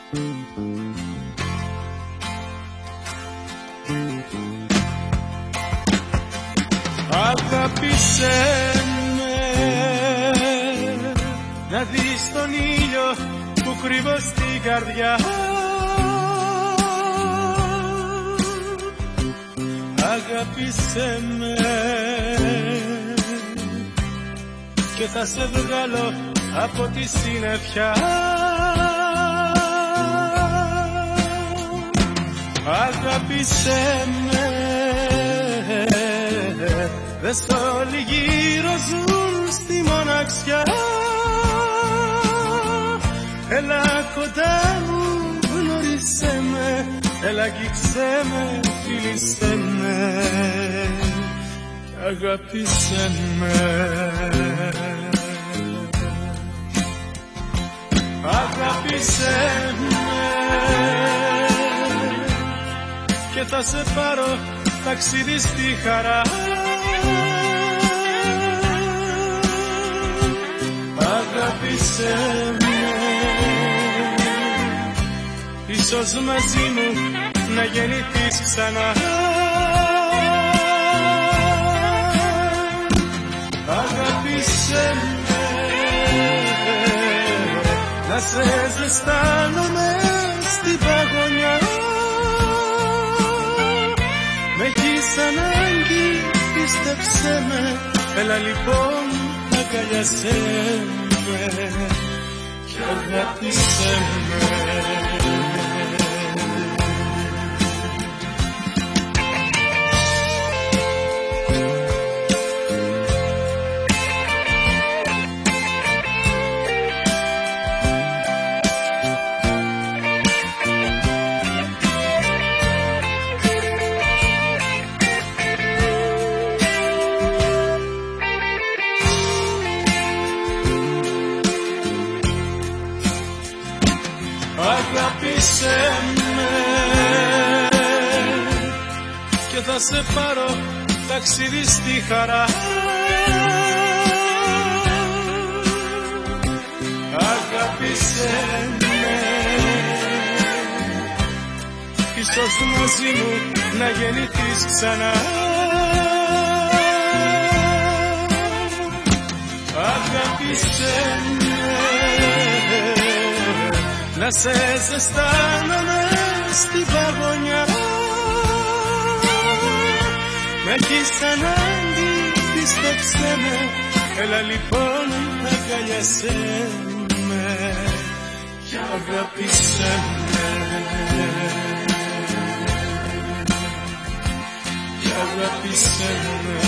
Αγάπησέ με, να δεις τον ήλιο που κρύβω στην καρδιά. Αγάπησέ με και θα σε βγάλω από τη συννεφιά. Αγάπησέ με, δες όλοι γύρω ζουν στη μοναξιά. Έλα κοντά μου, γνώρισέ με, έλα αγγίξέ με, φίλησέ με και αγάπησέ με. Αγάπησέ με και θα σε πάρω ταξίδι στη χαρά. Αγάπησέ με, ίσως μαζί μου να γεννηθείς ξανά. Αγάπησέ με, να σε ζεστάνομαι στην παγωνιά. Με έχεις ανάγκη, πίστεψέ με, έλα λοιπόν αγκαλιάσέ με και αγάπησέ με. Αγάπησέ με και θα σε πάρω ταξίδι στη χαρά. Αγάπησέ με, ίσως μαζί μου να γεννηθείς ξανά. Αγάπησέ με, να σε ζεστάνομαι στην παγωνιά. Με έχεις ανάγκη, πίστεψέ με, έλα λοιπόν αγκαλιάσέ με και αγάπησέ με και αγάπησέ με.